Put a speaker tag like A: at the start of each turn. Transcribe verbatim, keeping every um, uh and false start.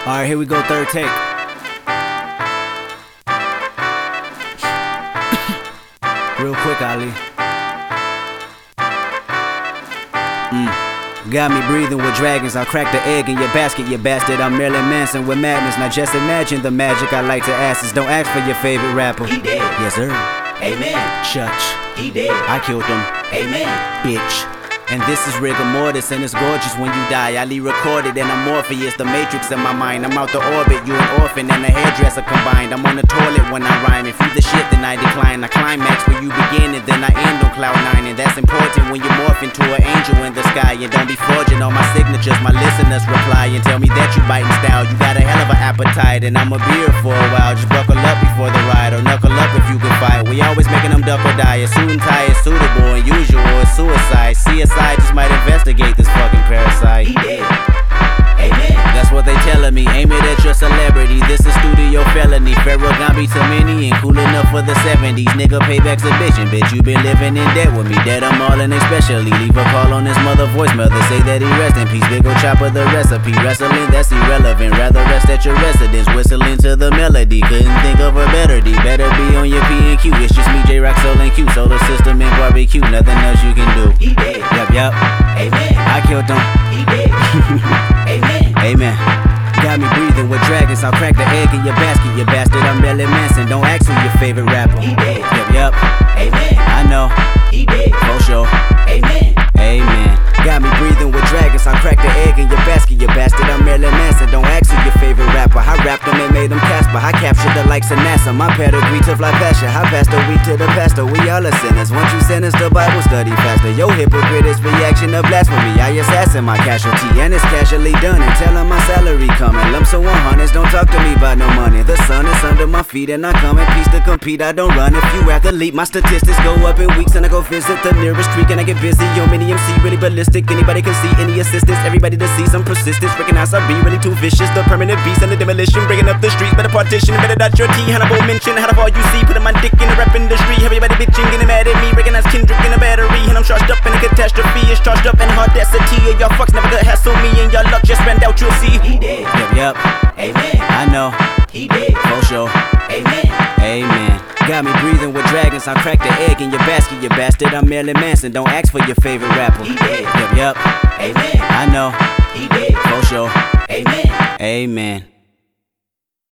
A: Alright, here we go, third take. Real quick, Ali. Mm. Got me breathing with dragons. I'll crack the egg in your basket, you bastard. I'm Marilyn Manson with madness. Now just imagine the magic I like to ask is don't ask for your favorite rapper.
B: He dead.
A: Yes, sir.
B: Amen.
A: Church.
B: He dead.
A: I killed him.
B: Amen.
A: Bitch. And this is rigor mortis, and it's gorgeous when you die. I recorded and I'm Morpheus, the matrix in my mind. I'm out the orbit, you an orphan and a hairdresser combined. I'm on the toilet when I rhyme. If you the shit, then I decline. I climax where you begin and then I end on cloud nine. And that's important when you morph into an angel in the sky. And don't be forging all my signatures. My listeners reply and tell me that you biting style. You got a hell of an appetite, and I'ma be here for a while. Just buckle up before the ride, or knuckle up if you can fight. We always making them duck or die. A suit and tie is suitable, and usual is suicide. C S I just might investigate this fucking parasite.
B: He dead. Amen.
A: That's what they telling me. Aim it at your celebrity. This is studio felony. Pharaoh Gambi to many and cool enough for the seventies. Nigga, payback's a bitch, and bitch, you been living in debt with me. Dead I'm all in especially. Leave a call on his mother voice. Mother say that he rest in peace. Big ol' chopper the recipe. Wrestling, that's irrelevant. Rather rest at your residence. Whistling to the melody. Couldn't think of a better D. Better be on your P and Q. It's just me, J-Rock, Soul, and Q. Solar system and barbecue. Nothing else you can do.
B: He dead.
A: Yup, yup.
B: Amen.
A: I killed him.
B: He dead. Amen.
A: Amen. Got me breathing with dragons. I'll crack the egg in your basket, you bastard. I'm Marilyn Manson. Don't ask who your favorite rapper.
B: He dead.
A: Yup, yup.
B: Amen.
A: I know.
B: He dead.
A: For sure.
B: Amen.
A: Amen. Got me breathing with dragons. I'll crack the egg in your basket, you bastard. I'm Marilyn Manson. Don't ask who your favorite rapper. I rapped them and made them Casper. I captured the likes of NASA. My pedigree to fly past you. I passed the week to the pastor. We all are sinners. Once you sentence the Bible study faster. Yo, hypocrite is reaction to blasphemy. I assassin my casualty, and it's casually done. And tell 'em my salary coming. Lump so one hundreds. Don't talk to me about no money. The sun is under my feet, and I come in peace to compete. I don't run. If you athlete, my statistics go up in weeks, and I go visit the nearest creek, and I get busy. Yo, mini M C really ballistic. Anybody can see any assistance. Everybody to see some persistence. Recognize I be really too vicious. The permanent beast and the demolition. Bringing up the streets. Better partition. Better dot your T. Hannibal mention. How the all you see. Putting my dick in the rap industry. Everybody bitching, getting mad at me. Recognize Kendrick in a battery. And I'm charged up in a catastrophe. It's charged up in audacity. And y'all fucks never could hassle me. And y'all luck just ran out, you'll see.
B: He dead.
A: Yup, yup.
B: Amen.
A: I know.
B: He dead.
A: For sure.
B: Amen.
A: Amen. Got me breathing with dragons. I'll crack the egg in your basket, you bastard. I'm Marilyn Manson. Don't ask for your favorite rapper.
B: He dead.
A: Yup, yup.
B: Amen.
A: I know.
B: He dead.
A: For sure.
B: Amen.
A: Amen.